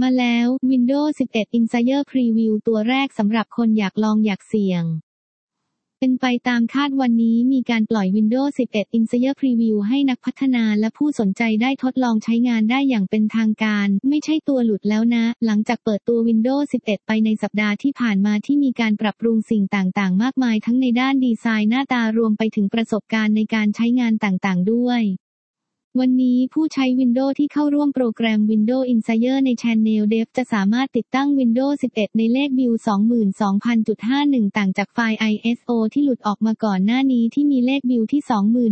มาแล้ว Windows 11 Insider Preview ตัวแรกสำหรับคนอยากลองอยากเสี่ยงเป็นไปตามคาดวันนี้มีการปล่อย Windows 11 Insider Preview ให้นักพัฒนาและผู้สนใจได้ทดลองใช้งานได้อย่างเป็นทางการไม่ใช่ตัวหลุดแล้วนะหลังจากเปิดตัว Windows 11 ไปในสัปดาห์ที่ผ่านมาที่มีการปรับปรุงสิ่งต่างๆมากมายทั้งในด้านดีไซน์หน้าตารวมไปถึงประสบการณ์ในการใช้งานต่างๆด้วยวันนี้ผู้ใช้ Windows ที่เข้าร่วมโปรแกรม Windows Insider ใน Channel Dev จะสามารถติดตั้ง Windows 11 ในเลข BIOS 22000.51 ต่างจากไฟล์ ISO ที่หลุดออกมาก่อนหน้านี้ที่มีเลข BIOS ที่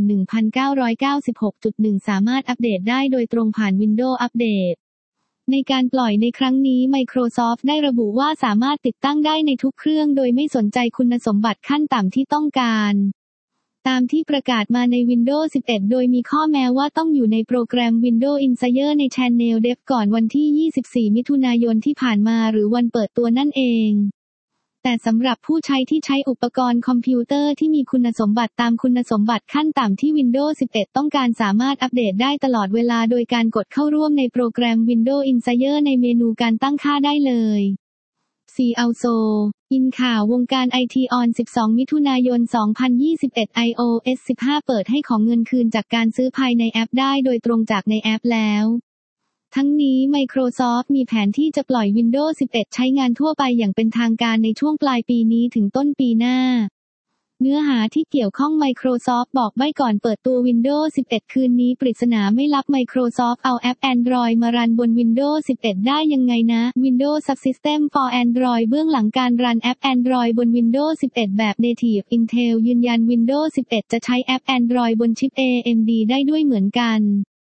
21996.1 สามารถอัปเดตได้โดยตรงผ่าน Windows Update ในการปล่อยในครั้งนี้ Microsoft ได้ระบุว่าสามารถติดตั้งได้ในทุกเครื่องโดยไม่สนใจคุณสมบัติขั้นต่ำที่ต้องการตามที่ประกาศมาใน Windows 11 โดยมีข้อแม้ว่าต้องอยู่ในโปรแกรม Windows Insider ใน Channel Dev ก่อนวันที่ 24 มิถุนายนที่ผ่านมาหรือวันเปิดตัวนั่นเองแต่สำหรับผู้ใช้ที่ใช้อุปกรณ์คอมพิวเตอร์ที่มีคุณสมบัติตามคุณสมบัติขั้นต่ำที่ Windows 11 ต้องการสามารถอัปเดตได้ตลอดเวลาโดยการกดเข้าร่วมในโปรแกรม Windows Insider ในเมนูการตั้งค่าได้เลยalso อินข่าววงการ IT on 12 มิถุนายน 2021 iOS 15 เปิดให้ของเงินคืนจากการซื้อภายในแอปได้โดยตรงจากในแอปแล้วทั้งนี้ Microsoft มีแผนที่จะปล่อย Windows 11 ใช้งานทั่วไปอย่างเป็นทางการในช่วงปลายปีนี้ถึงต้นปีหน้าเนื้อหาที่เกี่ยวข้อง Microsoft บอกไว้ก่อนเปิดตัว Windows 11 คืนนี้ปริศนาไม่ลับ Microsoft เอาแอป Android มารันบน Windows 11 ได้ยังไงนะ Windows Subsystem for Android เบื้องหลังการรันแอป Android บน Windows 11 แบบ Native Intel ยืนยัน Windows 11 จะใช้แอป Android บนชิป AMD ได้ด้วยเหมือนกัน